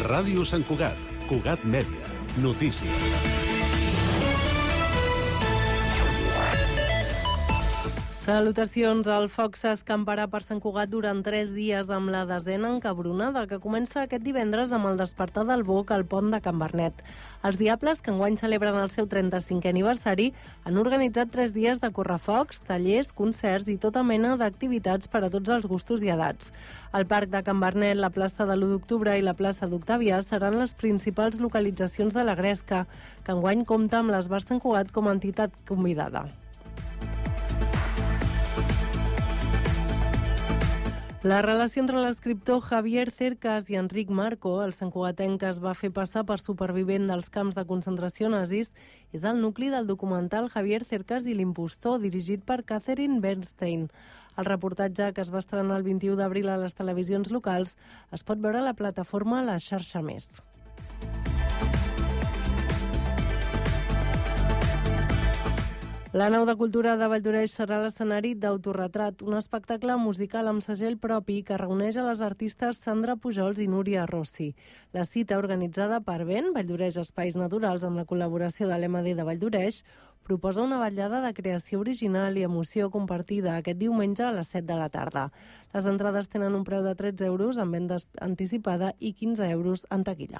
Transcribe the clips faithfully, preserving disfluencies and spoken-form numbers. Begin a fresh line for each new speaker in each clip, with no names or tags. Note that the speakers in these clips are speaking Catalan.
Ràdio Sant Cugat, Cugat Mèdia, notícies.
Salutacions. El foc s'escamparà per Sant Cugat durant tres dies amb la desena encabronada que comença aquest divendres amb el despertar del Boc al pont de Can Bernet. Els Diables, que enguany celebren el seu trenta-cinquè aniversari, han organitzat tres dies de correfocs, tallers, concerts i tota mena d'activitats per a tots els gustos i edats. El Parc de Can Bernet, la plaça de l'u d'octubre i la plaça d'Octavià seran les principals localitzacions de la Gresca, que enguany compta amb l'Esbar Sant Cugat com a entitat convidada. La relació entre l'escriptor Javier Cercas i Enric Marco, el santcugatenc que es va fer passar per supervivent dels camps de concentració nazis, és el nucli del documental Javier Cercas i l'impostor, dirigit per Catherine Bernstein. El reportatge, que es va estrenar el vint-i-u d'abril a les televisions locals, es pot veure a la plataforma La Xarxa Més. La Nau de Cultura de Valldoreix serà l'escenari d'Autorretrat, un espectacle musical amb segell propi que reuneix a les artistes Sandra Pujols i Núria Rossi. La cita, organitzada per Vent, Valldoreix Espais Naturals, amb la col·laboració de l'E M D de Valldoreix, proposa una vetllada de creació original i emoció compartida aquest diumenge a les set de la tarda. Les entrades tenen un preu de tretze euros en venda anticipada i quinze euros en taquilla.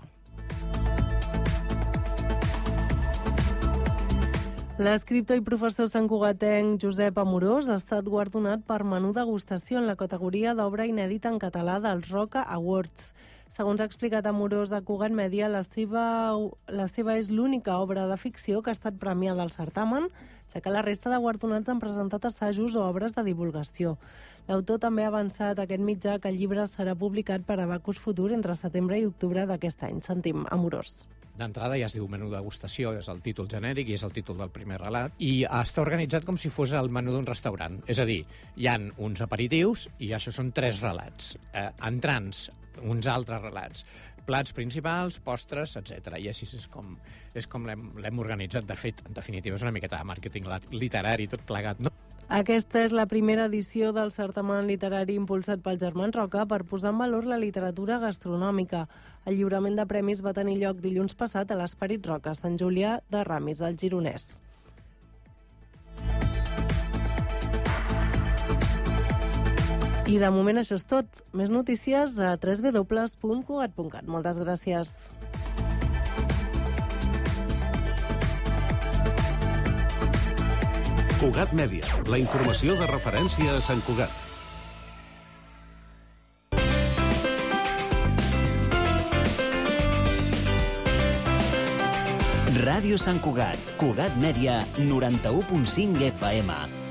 L'escriptor i professor santcugatenc Josep Amorós ha estat guardonat per menú degustació en la categoria d'obra inèdita en català dels Roca Awards. Segons ha explicat Amorós a Cugat Mèdia, la seva, la seva és l'única obra de ficció que ha estat premiada al certamen, ja que la resta de guardonats han presentat assajos o obres de divulgació. L'autor també ha avançat a aquest mitjà que el llibre serà publicat per Abacus Futur entre setembre i octubre d'aquest any. Sentim Amorós.
D'entrada ja es diu menú degustació, és el títol genèric i és el títol del primer relat, i està organitzat com si fos el menú d'un restaurant. És a dir, hi han uns aperitius i això són tres relats. Eh, entrants, uns altres relats. Plats principals, postres, etcètera. I així és com, és com l'hem organitzat. De fet, en definitiva, és una miqueta de màrqueting literari, tot plegat, no?
Aquesta és la primera edició del certamen literari impulsat pel Germans Roca per posar en valor la literatura gastronòmica. El lliurament de premis va tenir lloc dilluns passat a l'Esperit Roca, Sant Julià de Ramis, al Gironès. I de moment això és tot. Més notícies a w w w punt cugat punt cat. Moltes gràcies.
Cugat Mèdia, la informació de referència a Sant Cugat.
Ràdio Sant Cugat, Cugat Mèdia, noranta-u punt cinc F M.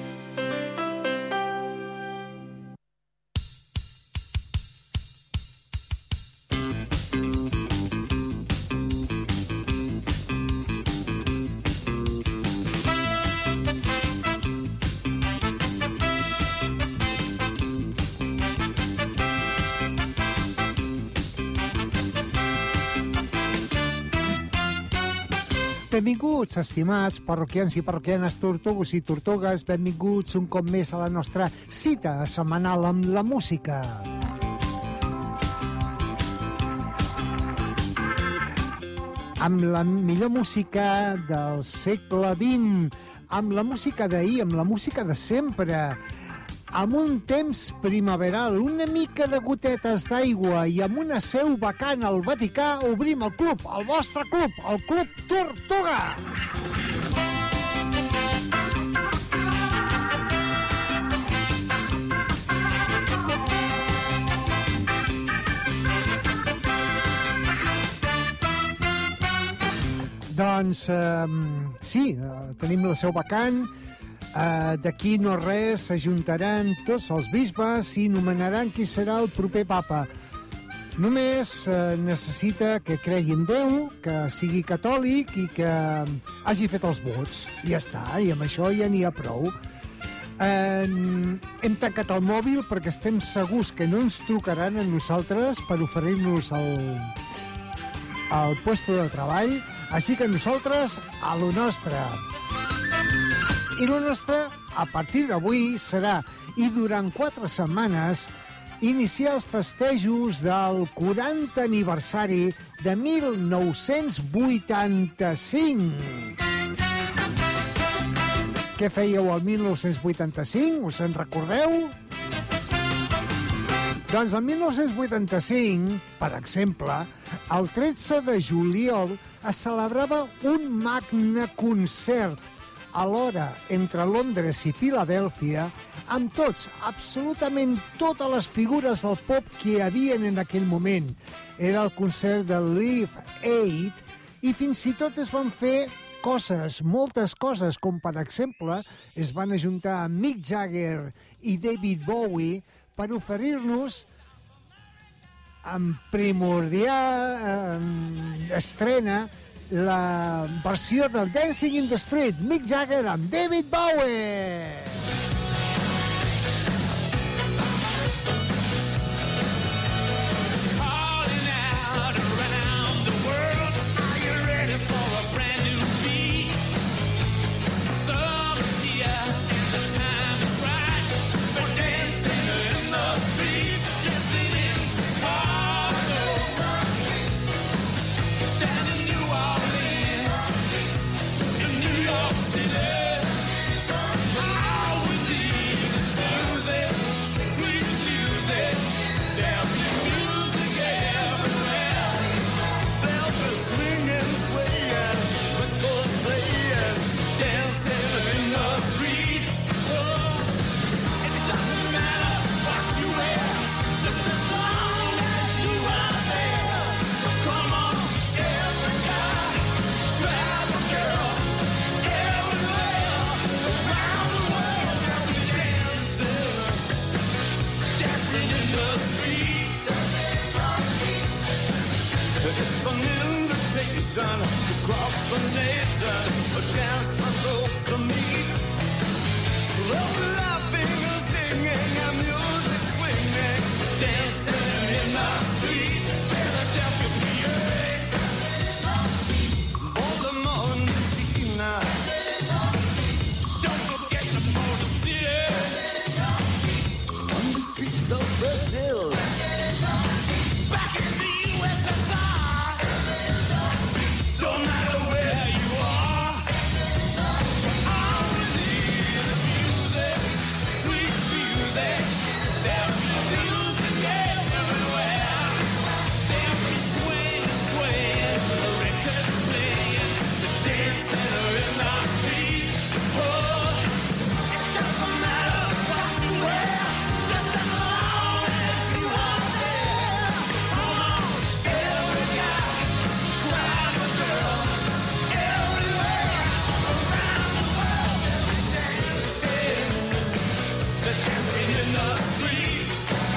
Benvinguts, estimats parroquians i parroquianes, tortugos i tortugues, benvinguts un cop més a la nostra cita setmanal amb la música. Amb la millor música del segle vint, amb la música d'ahir, amb la música de sempre, amb un temps primaveral, una mica de gotetes d'aigua i amb una seu vacant al Vaticà, obrim el club, el vostre club, el Club Tortuga! Doncs, eh, sí, eh, tenim la seu vacant. Uh, D'aquí no res s'ajuntaran tots els bisbes i nomenaran qui serà el proper papa. Només uh, necessita que cregui en Déu, que sigui catòlic i que hagi fet els vots. I ja està, i amb això ja n'hi ha prou. Uh, hem tancat el mòbil perquè estem segurs que no ens trucaran a nosaltres per oferir-nos el, el puesto de treball, així que nosaltres a lo nostre. I el nostre, a partir d'avui, serà, i durant quatre setmanes, iniciar els festejos del quaranta aniversari de mil nou-cents vuitanta-cinc. Què fèieu el mil nou-cents vuitanta-cinc? Us en recordeu? Doncs el mil nou-cents vuitanta-cinc, per exemple, el tretze de juliol es celebrava un magne concert alhora entre Londres i Filadèlfia amb tots, absolutament totes les figures del pop que hi havia en aquell moment. Era el concert de Live Aid i fins i tot es van fer coses, moltes coses, com per exemple es van ajuntar Mick Jagger i David Bowie per oferir-nos en primordial eh, estrena la versió del Dancing in the Street, Mick Jagger amb David Bowie.
Across the nation, a chance for folks to meet. Love laughing and singing and music swinging, dancing in the street. Philadelphia, P A. Baltimore and D C now. Don't forget the Motor City. On the streets of Brazil. Back in the U S S R. Don't matter where you are, all we need is music, sweet music. There'll be music everywhere. There'll be swing, swing, the records playing, the dancing in the street. Oh, it doesn't matter what you wear, just as long as you are there. Come on, every guy, grab a girl, everywhere, around the world, they're dancing, they're dancing in the street,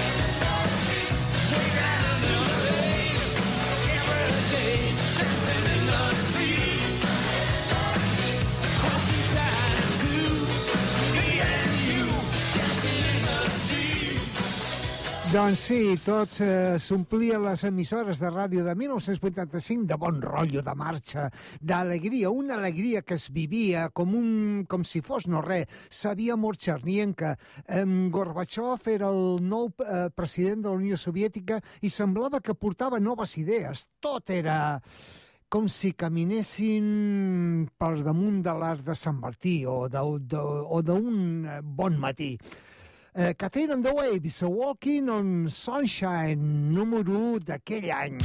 way down in the lane, every day, dancing in the street, crossing China too, me and you, dancing in the street.
Doncs sí, tots eh, s'omplien les emissores de ràdio de mil nou-cents vuitanta-cinc de bon rotllo, de marxa, d'alegria, una alegria que es vivia com, un, com si fos no res. Sabia mort Chernienka. Eh, Gorbachev era el nou eh, president de la Unió Soviètica i semblava que portava noves idees. Tot era com si caminessin per damunt de l'arc de Sant Martí o d'un bon matí. Uh, Catherine and the Waves, Walking on Sunshine, número u d'aquell any.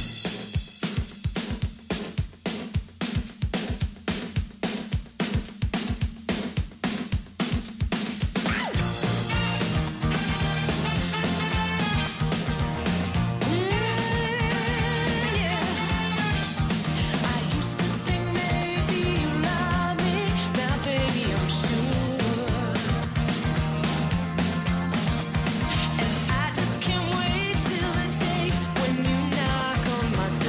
I just can't wait till the day when you knock on my door.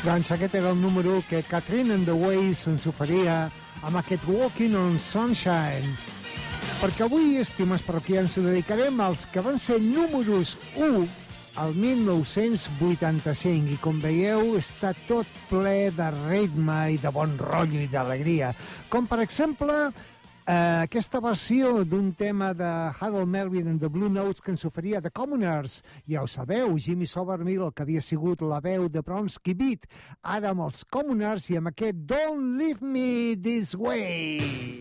Doncs aquest era el número que Catherine and the Waves ens oferia amb aquest Walking on Sunshine. Perquè avui, estimats parroquians, ho dedicarem als que van ser números u al mil nou-cents vuitanta-cinc. I com veieu, està tot ple de ritme i de bon rotllo i d'alegria. Com, per exemple, eh, aquesta versió d'un tema de Harold Melvin and the Blue Notes que ens oferia The Commoners. Ja ho sabeu, Jimmy Somerville, el que havia sigut la veu de Bronski Beat, ara amb els Commoners i amb aquest Don't Leave Me This Way.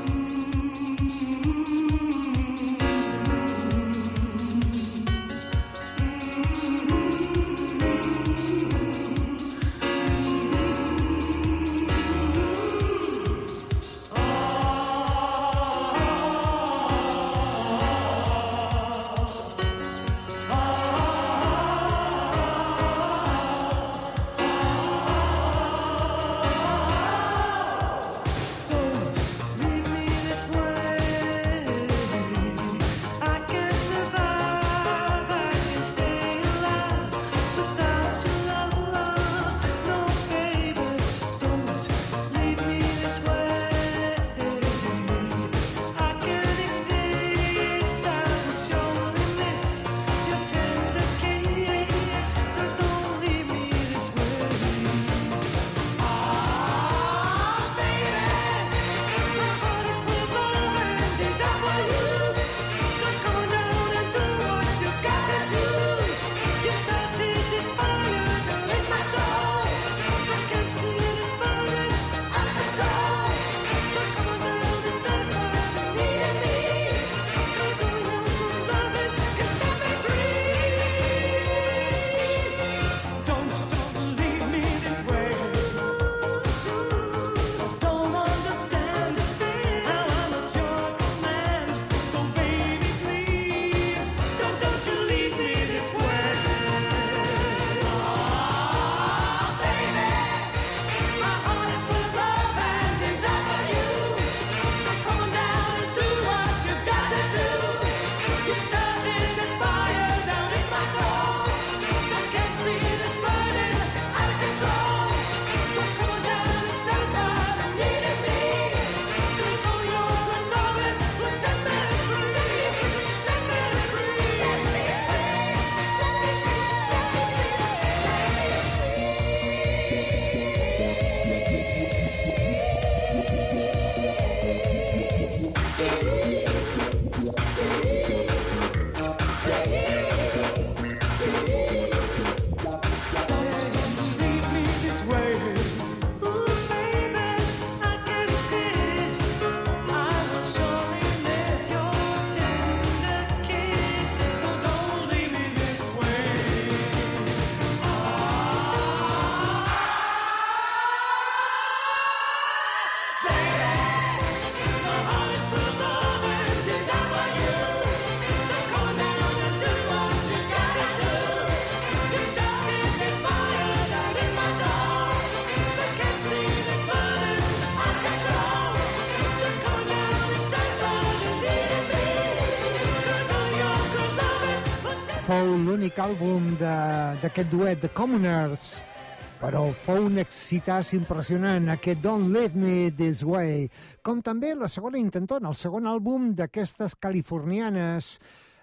Fou l'únic àlbum d'aquest duet, The Commoners, però fou un excitàs impressionant, aquest Don't Leave Me This Way, com també la segona intentona, el segon àlbum d'aquestes californianes,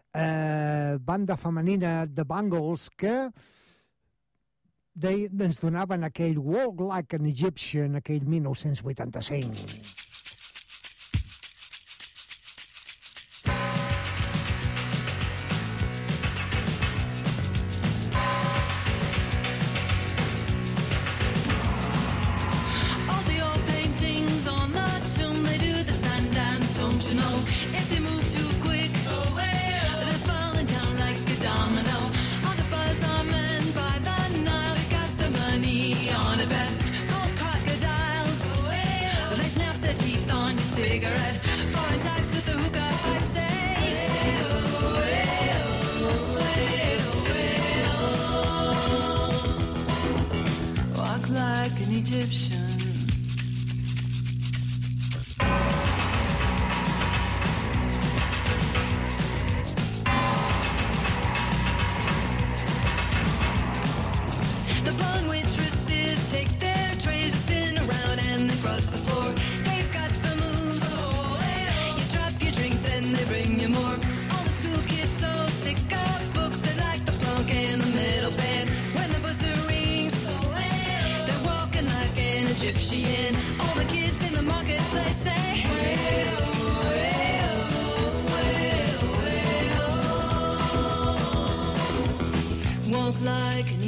eh, banda femenina The Bangles, que de, ens donaven aquell Walk Like an Egyptian, aquell mil nou-cents vuitanta-cinc.
The blonde waitress is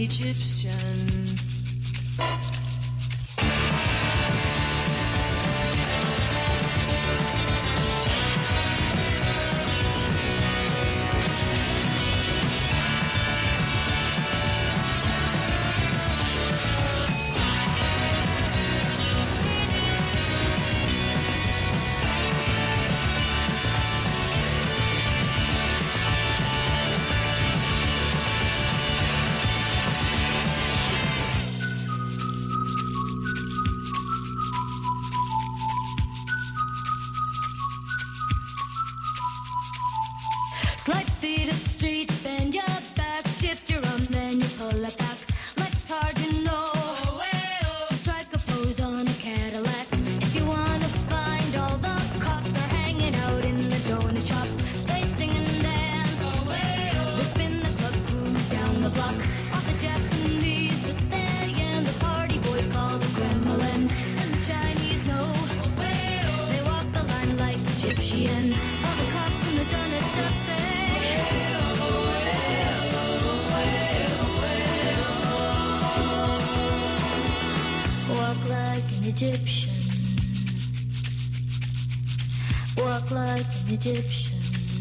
Egyptian. Slide feet up the street, bend your back, shift your arm, then you pull it back. Life's hard, you know. So strike a pose on a Cadillac. If you wanna find all the cops, they're hanging out in the donut shop. They sing and dance. They spin the club cruise down the block. All the Japanese look they and the party boys call them Kremlin. And the Chinese know. They walk the line like Egyptian. All the cops in the donut shop say. Walk like an Egyptian. Walk like an Egyptian.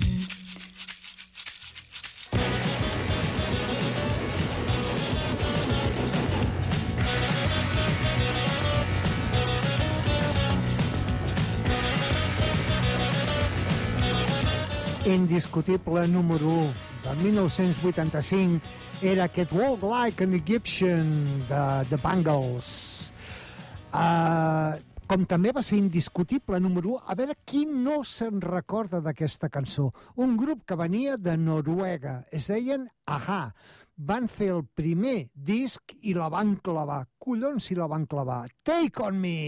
Indiscutible número u del mil nou-cents vuitanta-cinc era aquest Walk Like an Egyptian de The Bangles. Uh, com també va ser indiscutible número u, a veure qui no se'n recorda d'aquesta cançó. Un grup que venia de Noruega, es deien A-ha. Van fer el primer disc i la van clavar. Collons si la van clavar. Take on me!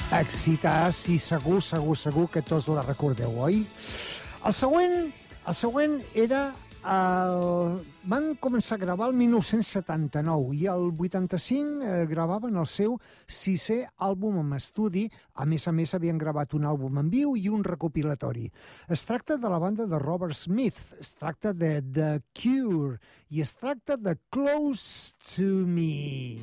Èxites, i segur, segur, segur que tots la recordeu, oi? El següent, el següent era... El... Van començar a gravar el dinou setanta-nou i el vuitanta-cinc eh, gravaven el seu sisè àlbum en estudi. A més a més, havien gravat un àlbum en viu i un recopilatori. Es tracta de la banda de Robert Smith, es tracta de The Cure i es tracta de Close to Me.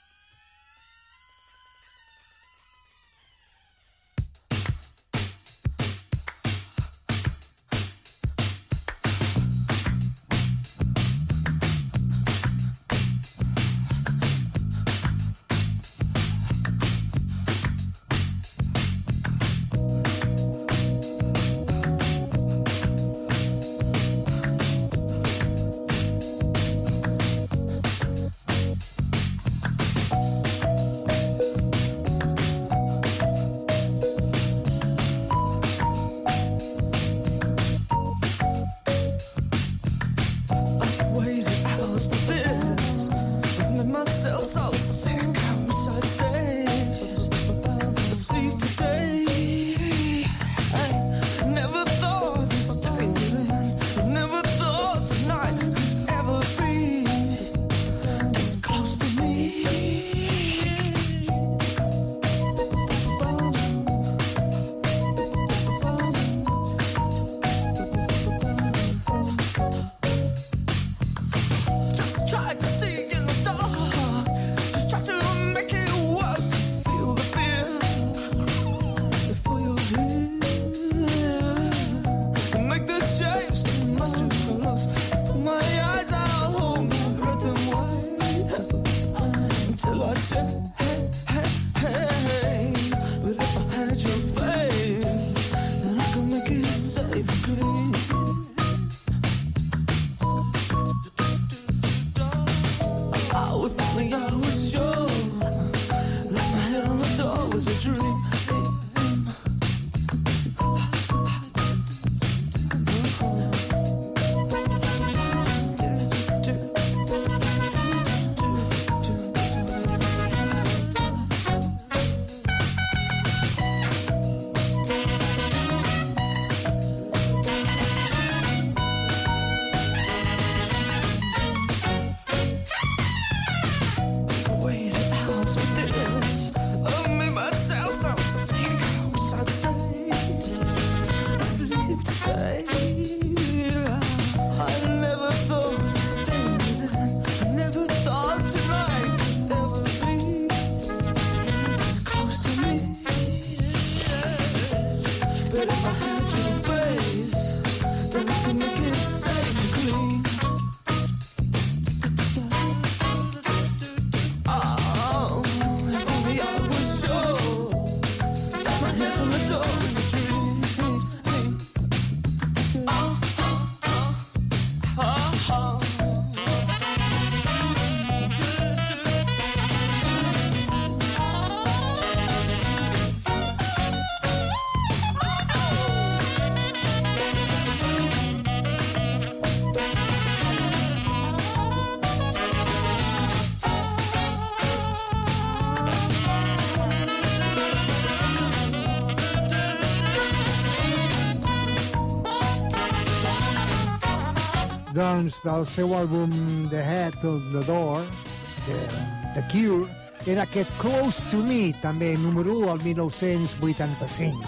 Doncs del seu àlbum The Head of the Door, de The Cure, era aquest Close to Me, també número u al dinou vuitanta-cinc.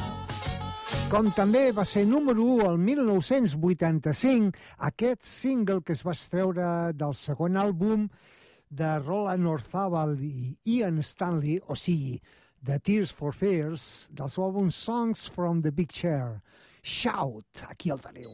Com també va ser número u al dinou vuitanta-cinc aquest single que es va extreure del segon àlbum de Roland Orzabal i Ian Stanley, o sigui, de Tears for Fears, del seu àlbum Songs from the Big Chair. Shout, aquí el teniu.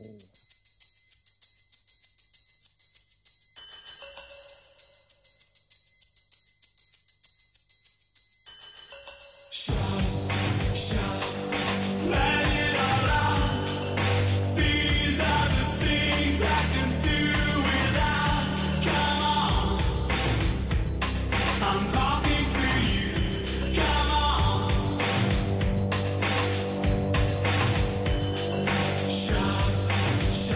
Shout,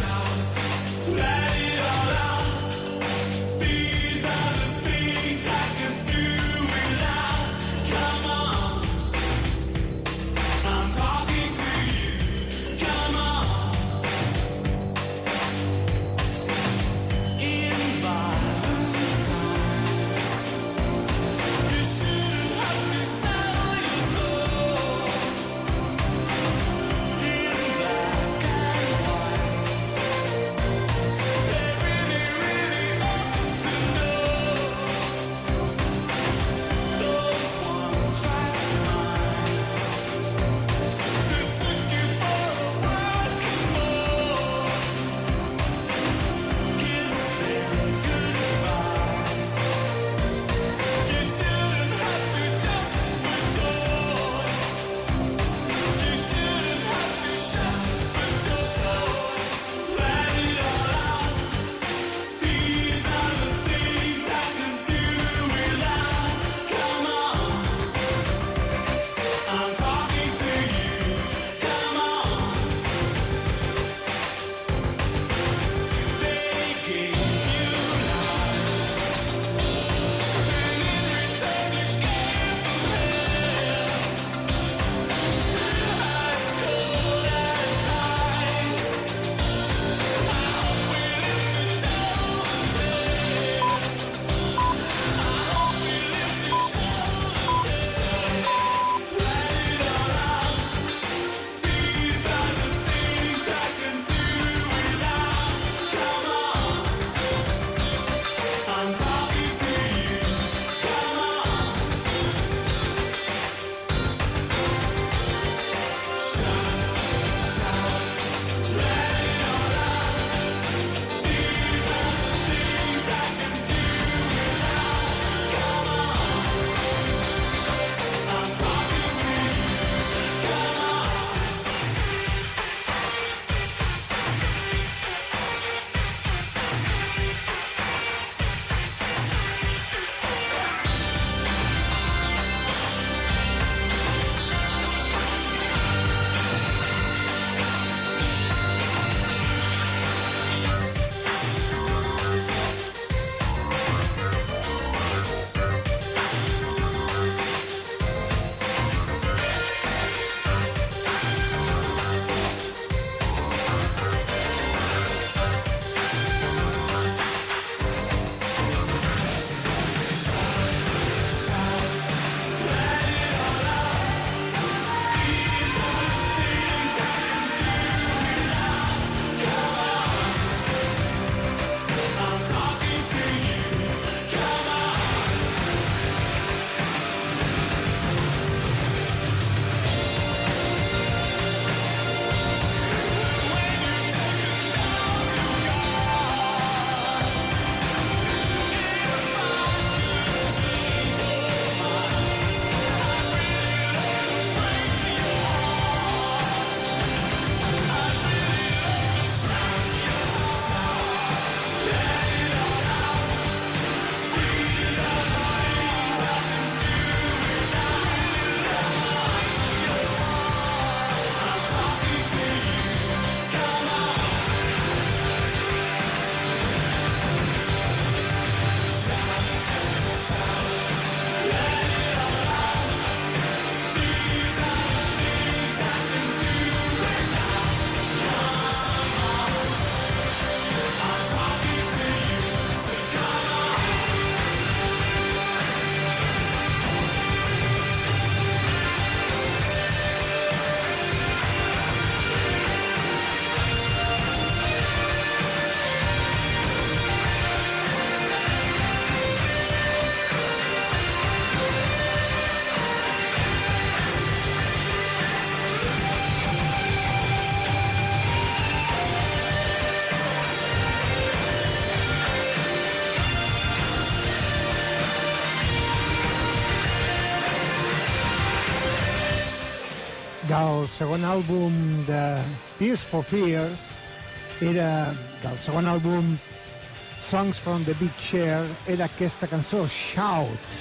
del segon àlbum de Tears for Fears, era del segon àlbum Songs from the Big Chair, era aquesta cançó, Shout.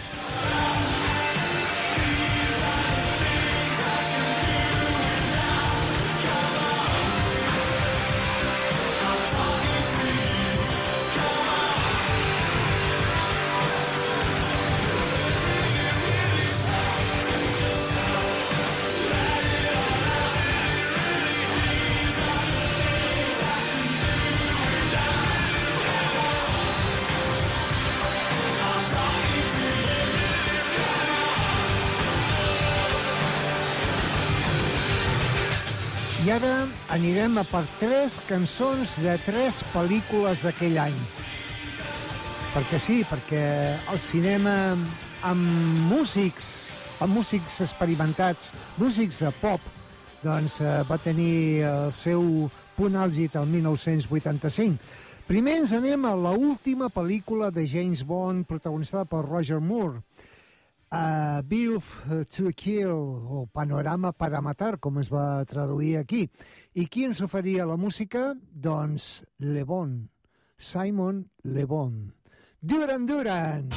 I ara anirem a per tres cançons de tres pel·lícules d'aquell any. Perquè sí, perquè el cinema amb músics, amb músics experimentats, músics de pop, doncs eh, va tenir el seu punt àlgid el mil nou-cents vuitanta-cinc. Primer ens anem a l'última pel·lícula de James Bond protagonitzada per Roger Moore, Uh, Bill to Kill, o Panorama para Matar, com es va traduir aquí. I qui ens oferia la música? Doncs Le Bon, Simon Le Bon. Duran Duran!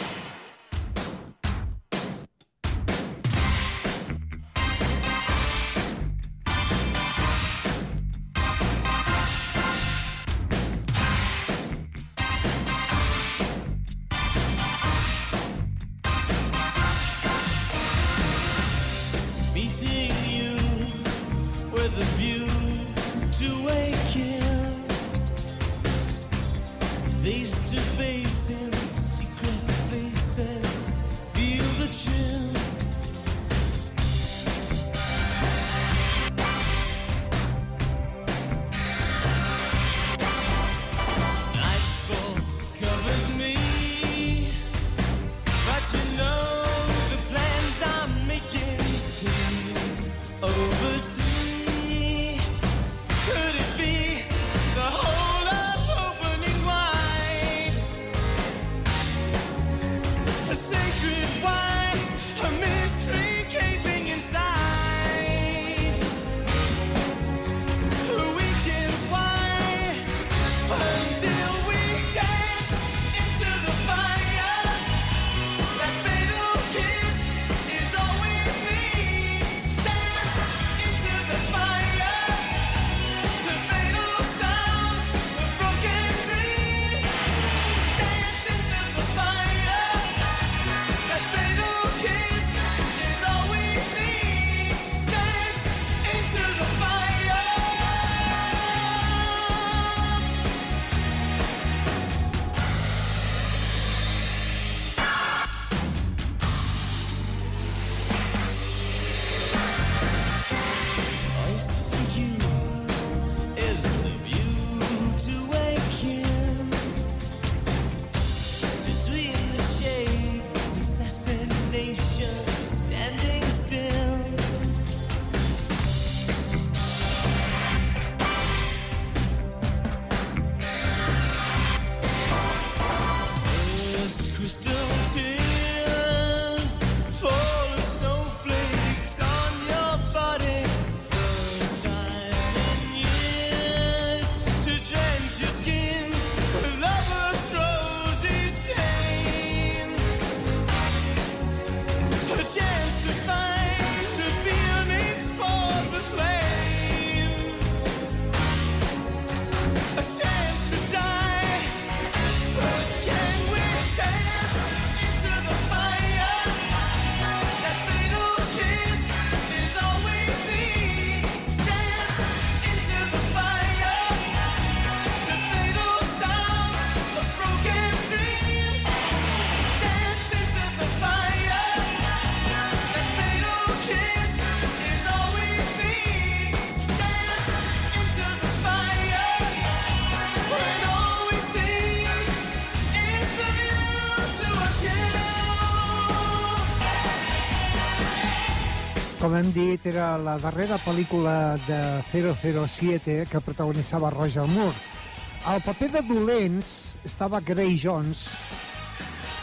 Com hem dit, era la darrera pel·lícula de zero zero siete que protagonitzava Roger Moore. Al paper de dolents estava Gray Jones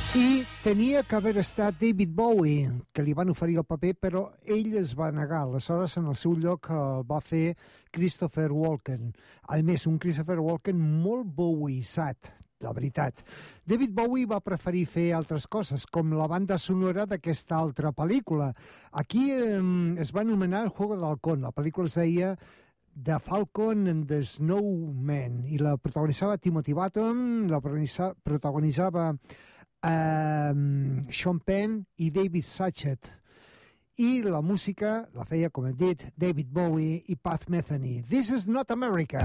I tenia que haver estat David Bowie, que li van oferir el paper, però ell es va negar. Aleshores, en el seu lloc, el va fer Christopher Walken. A més, un Christopher Walken molt bowiesat, la veritat. David Bowie va preferir fer altres coses, com la banda sonora d'aquesta altra pel·lícula. Aquí eh, es va anomenar El Juego del Halcón. La pel·lícula es deia The Falcon and the Snowman, i la protagonitzava Timothy Button, la protagonitzava Um, Sean Penn i David Suchet, i la música la feia, com hem dit, David Bowie i Pat Metheny. This is not America.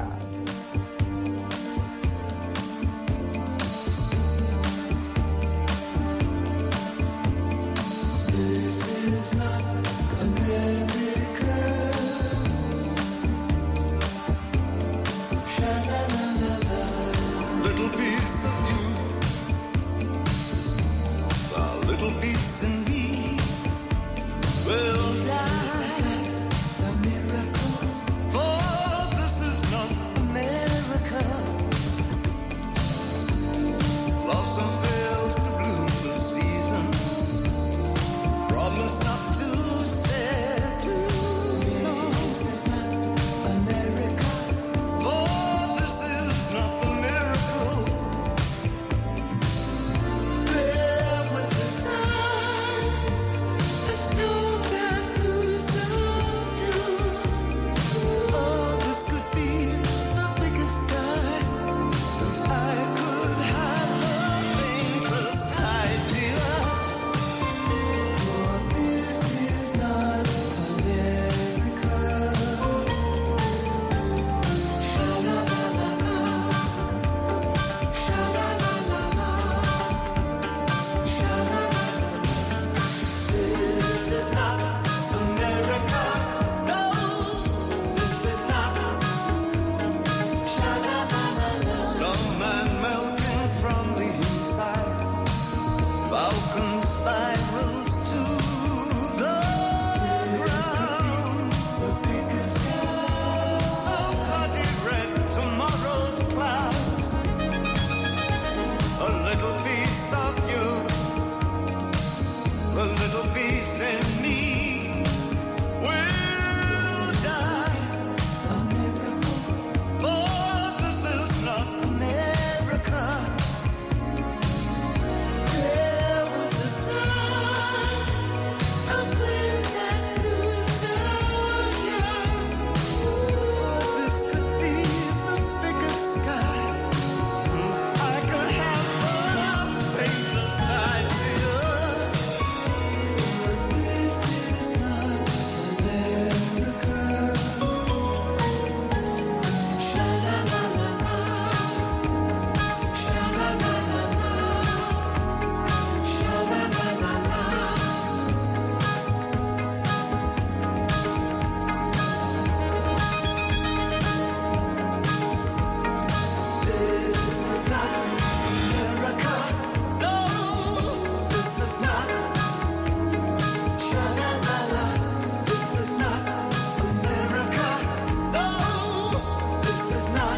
This is not America. Sha-la-la-la-la. Little piece of you, a little piece in me will die. A miracle, for this is not America. Blossom fails to bloom this season. Promise not to stay too long. This is not America, for this is not the miracle. There was a time, a snowman who's of you. Oh, this could be the biggest sky, and I could have the faintest idea. For this is not America. Sha-la-la-la-la, sha-la-la-la-la, sha-la-la-la-la. This is not America. No, this is not. Sha-la-la-la-la. Snowman melting from the inside. Falcon spirals to the ground. The biggest sky. So bloody red, tomorrow's clouds. A little piece of you, a little piece in me will die. A miracle, for this is not America. There was a time I played that blue song young. For this could be the biggest sky. I could have the faintest idea. But this is not America. Sha-la-la-la-la, sha-la-la-la-la, sha-la-la-la-la. This is not America. No, this is not. Sha-la-la-la. This is not America. No, this is not.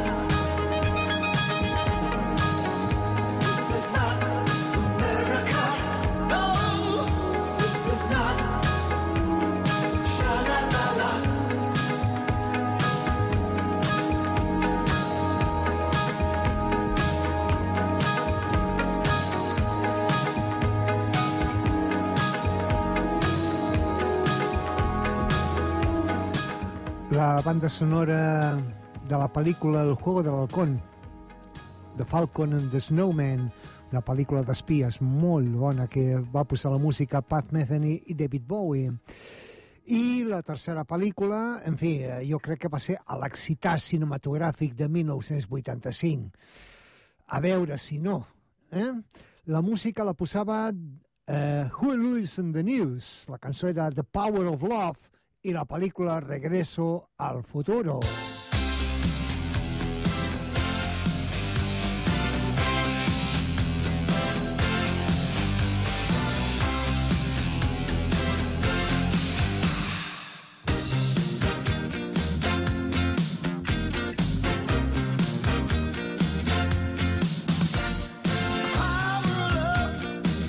This is not America. No, this is not. Sha-la-la-la.
La banda sonora de la pel·lícula El Juego del Halcón, The Falcon and the Snowman, una pel·lícula d'espies molt bona que va posar la música Pat Metheny i David Bowie. I la tercera pel·lícula, en fi, eh, jo crec que va ser a l'excitat cinematogràfic de mil nou-cents vuitanta-cinc. A veure si no. Eh? La música la posava eh, Huey Lewis and the News, la cançó era The Power of Love, i la pel·lícula Regreso al Futuro.
Power of love.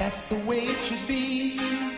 that's the way it should be.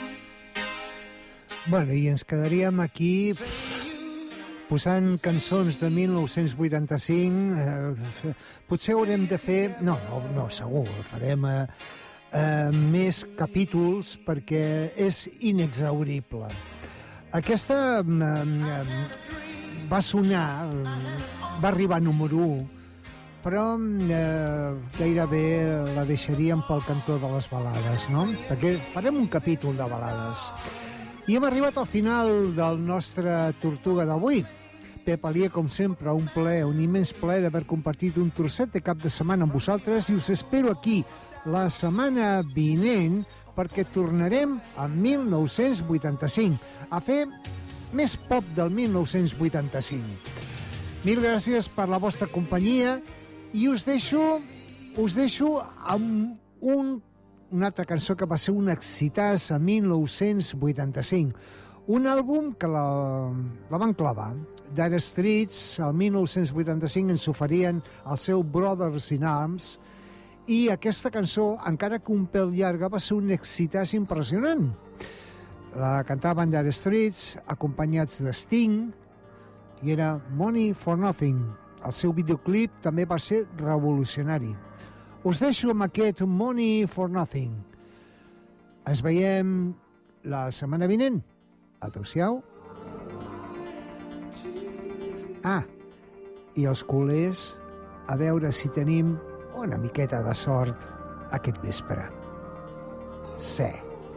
Bueno, i ens quedaríem aquí posant cançons de mil nou-cents vuitanta-cinc. Eh, potser haurem de fer... No, no, no segur, farem eh, eh, més capítols perquè és inexhaurible. Aquesta eh, va sonar, va arribar a número u, però eh, gairebé la deixaríem pel cantó de les balades, no? Perquè farem un capítol de balades. I hem arribat al final del nostre Tortuga d'avui. Pep Alier, com sempre, un plaer, un immens plaer d'haver compartit un trosset de cap de setmana amb vosaltres i us espero aquí la setmana vinent perquè tornarem a mil nou-cents vuitanta-cinc a fer més pop del mil nou-cents vuitanta-cinc. Mil gràcies per la vostra companyia i us deixo, us deixo amb un, una altra cançó que va ser un excitàs a mil nou-cents vuitanta-cinc. Un àlbum que la, la van clavar. Dire Straits, el mil nou-cents vuitanta-cinc, ens oferien el seu Brothers in Arms i aquesta cançó, encara que un pèl llarga, va ser un excitàs impressionant. La cantaven Dire Straits, acompanyats de Sting, i era Money for Nothing. El seu videoclip també va ser revolucionari. Us deixo amb aquest Money for Nothing. Ens veiem la setmana vinent. Adéu-siau. Ah, i els culers, a veure si tenim una miqueta de sort aquest vespre. Sí.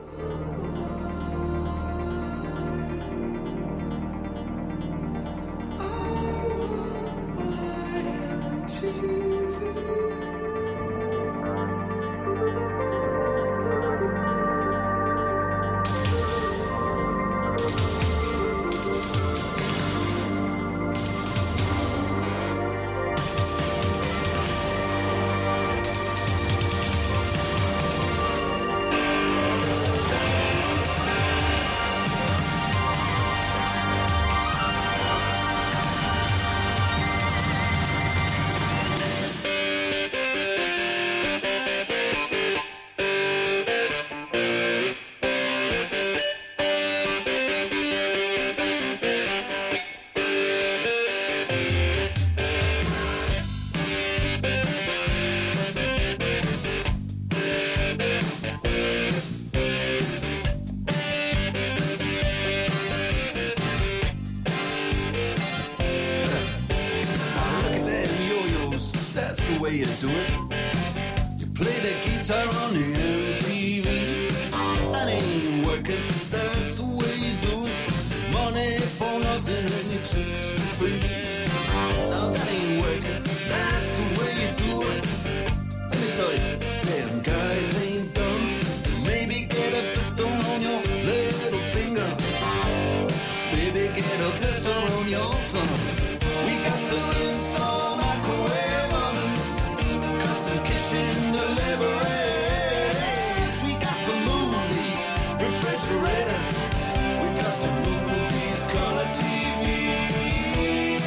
way you do it. You play the guitar on the M T V. That ain't working, that's the way you do it. Money for nothing and your chicks for free. Now that ain't working, that's the way you do it. Let me tell you, damn guys ain't dumb. Maybe get a blister on your little finger. Maybe get a blister on your thumb. We got to install microwave ovens, custom kitchen deliveries. We got to move these refrigerators. We got to move these color T Vs.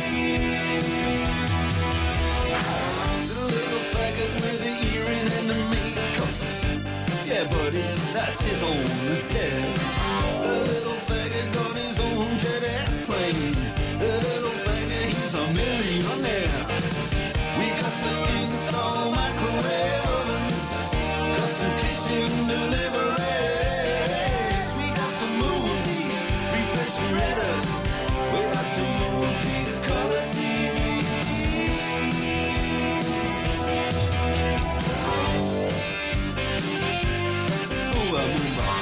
To the little faggot with the earring and the makeup. Yeah, buddy, that's his own hair. The little faggot got his own jet airplane. The little faggot, he's a millionaire. We got to install microwave ovens, custom kitchen deliveries. We got to move these refrigerators. We got to move these color T Vs. Ooh, I move on.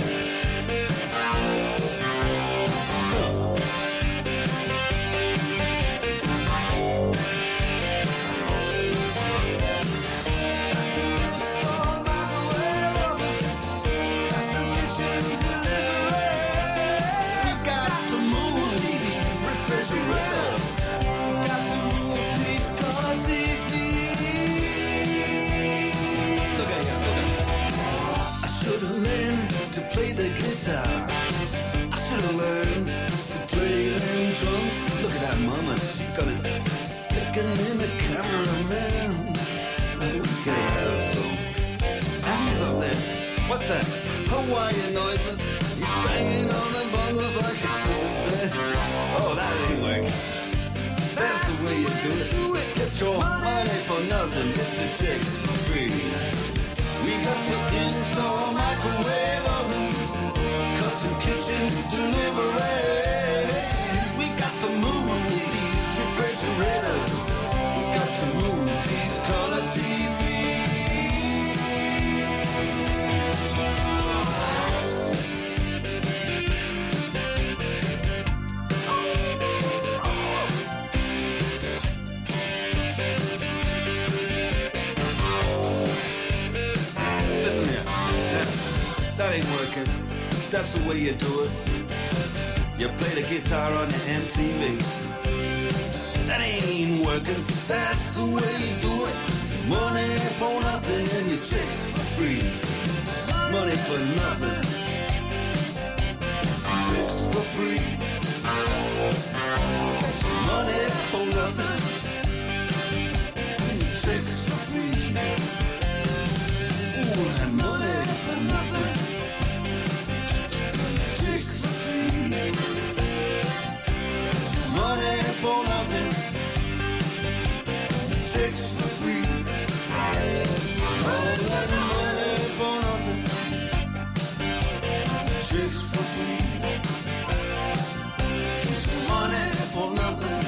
Play the guitar. I should have learned to play them drums. Look at that mama, she got it sticking in the camera, man. I would get her so. Hands up there. What's
white noises. He's banging on the bundles like a trumpet. Oh, that ain't working. That's the way you do it. Get your money for nothing, get your chicks for free. We got to install a microwave oven, custom kitchen deliveries. We got to move these refrigerators. We got to move these color T Vs. Listen here, that, that ain't working. That's the way you do it. You play the guitar on the M T V. That ain't working. That's the way you do it. Money for nothing and your chicks for free. Money for nothing. Chicks for free. Money for nothing. Chicks for free. Ooh, and money for nothing. Chicks for free. Money for nothing. Chicks for free. All that money for nothing. Chicks for free. Money for nothing.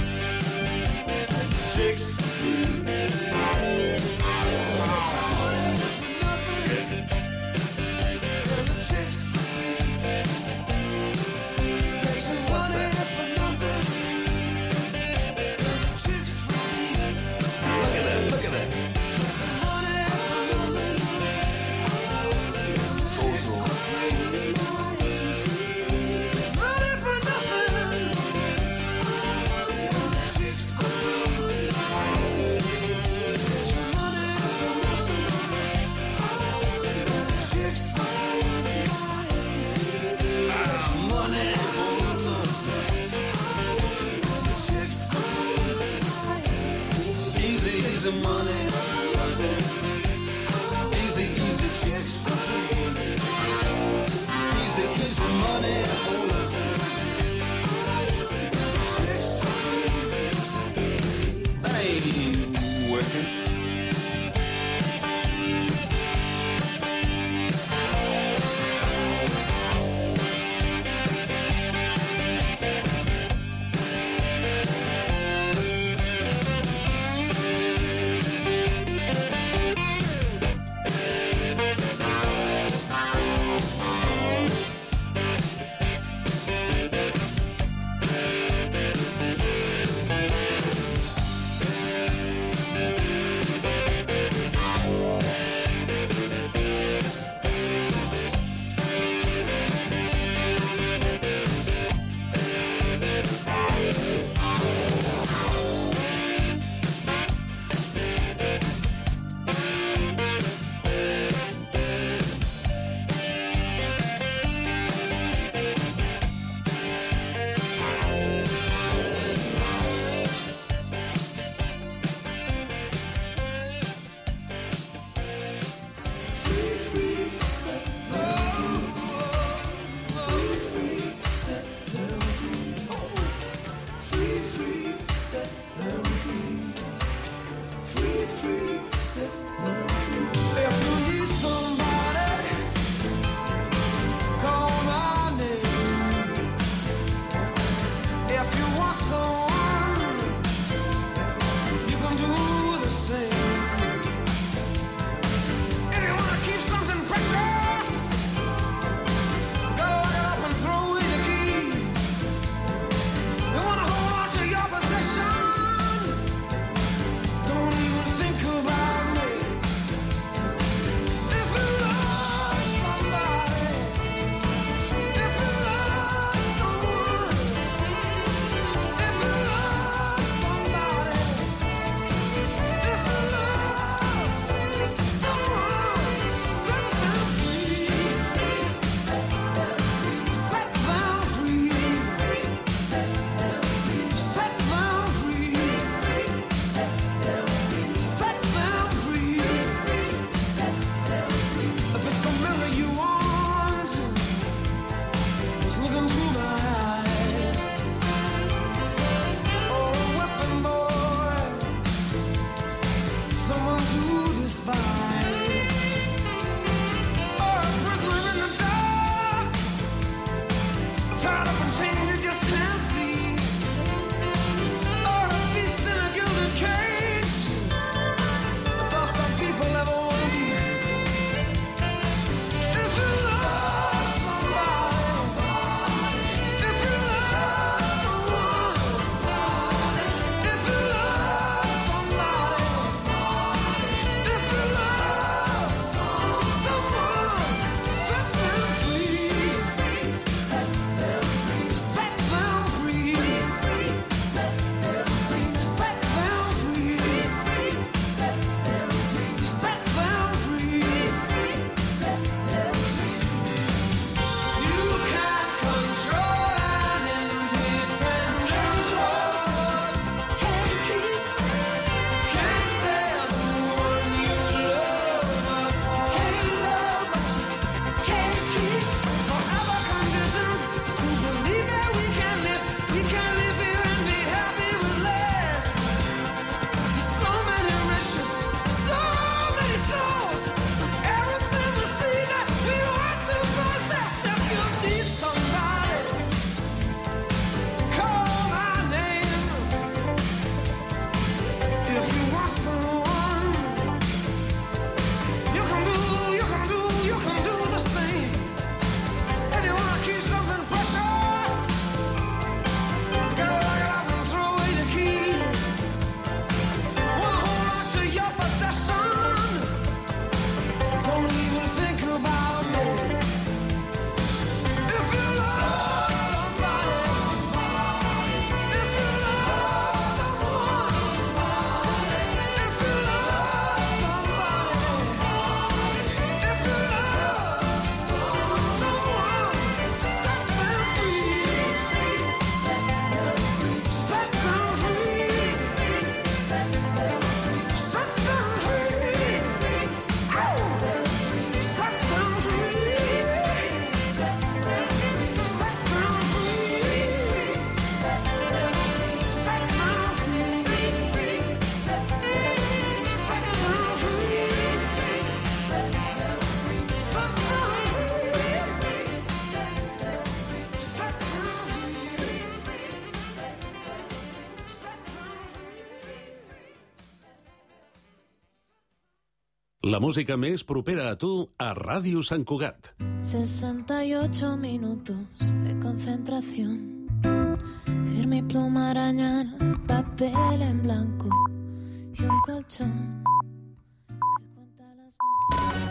Chicks for free. Money for nothing. And the chicks for free. Money for nothing. Chicks for free.
La música més propera a tu a Ràdio Sant Cugat.
sesenta y ocho minutos de concentración. Firme y pluma arañada, papel en blanco y un colchón que cuenta las noches.